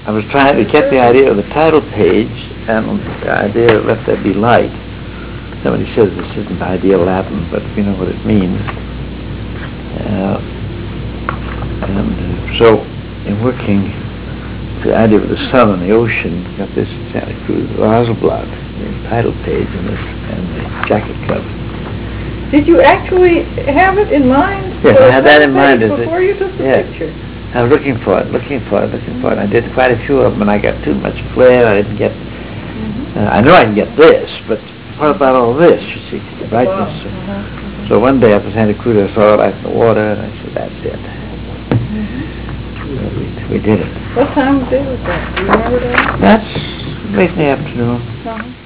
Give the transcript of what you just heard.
I was trying to get the idea of the title page, and the idea of let there be light. Somebody says this isn't ideal Latin, but we know what it means. So, in working the idea of the sun and the ocean, got this Santa Cruz Hasselblad, the title page, and the jacket cover. Did you actually have it in mind? Yes, I had that in mind. Before you took the picture? I was looking for it. I did quite a few of them, and I got too much flare. I didn't get... I know I can get this, but what about all this, you see, the brightness? Wow. So one day after Santa Cruz, I saw it out in the water, and I said, that's it. We did it. What time of day was that? Do you remember that? That's late in the afternoon.